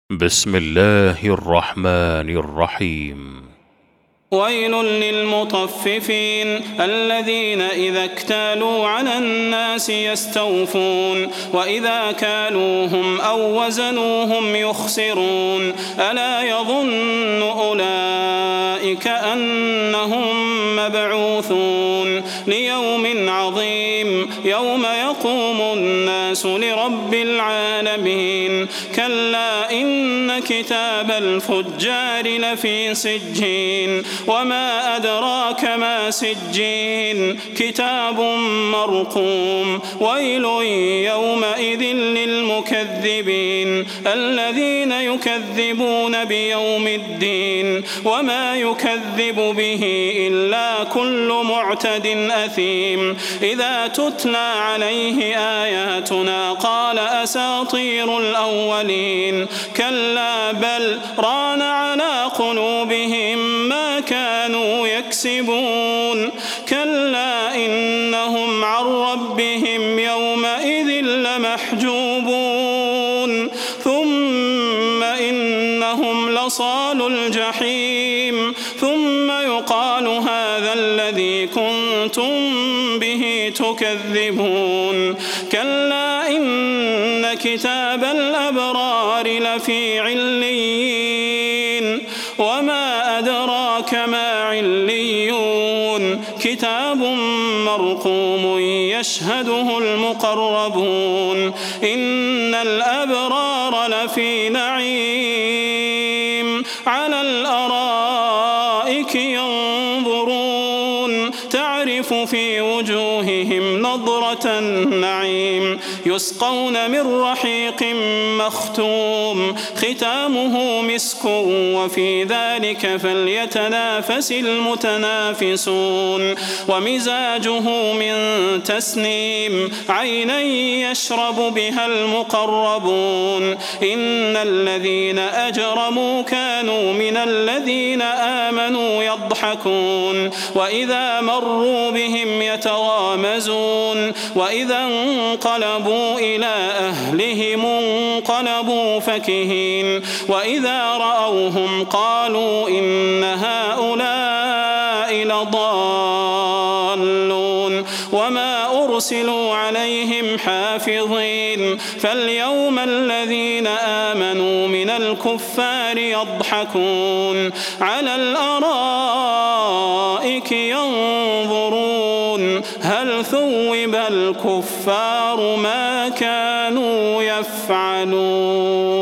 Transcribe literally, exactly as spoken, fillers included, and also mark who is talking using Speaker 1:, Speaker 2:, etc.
Speaker 1: بسم الله الرحمن الرحيم.
Speaker 2: ويل للمطففين الذين إذا اكتالوا على الناس يستوفون وإذا كالوهم أو وزنوهم يخسرون ألا يظن أولئك أنهم مبعوثون ليوم عظيم يوم يقوم الناس لرب العالمين كلا إن كتاب الفجار لفي سجين وما أدراك ما سجين كتاب مرقوم ويل يومئذ للمكذبين الذين يكذبون بيوم الدين وما يكذب به إلا كل معتد أثيم إذا تتلى عليه آياتنا قال أساطير الأولين كلا بل ران على قلوبهم ما كانوا يكسبون كلا إنهم عن ربهم يومئذ لمحجوبون ثم إنهم لصالو الجحيم ثم يقال هذا الذي كنتم به تكذبون كلا إن كتاب الأبرار لفي عليين وما أدراك ما عليون كتاب مرقوم يشهده المقربون إن الأبرار لفي نعيم على الأرائك ينظرون تعرف في وجوههم نضرة النعيم يسقون من رحيق مختوم ختامه مسك وفي ذلك فليتنافس المتنافسون ومزاجه من تسنيم عينا يشرب بها المقربون إن الذين أجرموا كانوا من الذين آمنوا يضحكون وإذا مروا بهم يتغامزون وإذا انقلبوا إلى أهلهم انقلبوا فكهين وإذا رأوهم قالوا إن هؤلاء لضالون وما أرسلوا عليهم حافظين فاليوم الذين آمنوا من الكفار يضحكون على الأرائك ينظرون هل ثوب الكفار ما كانوا يفعلون.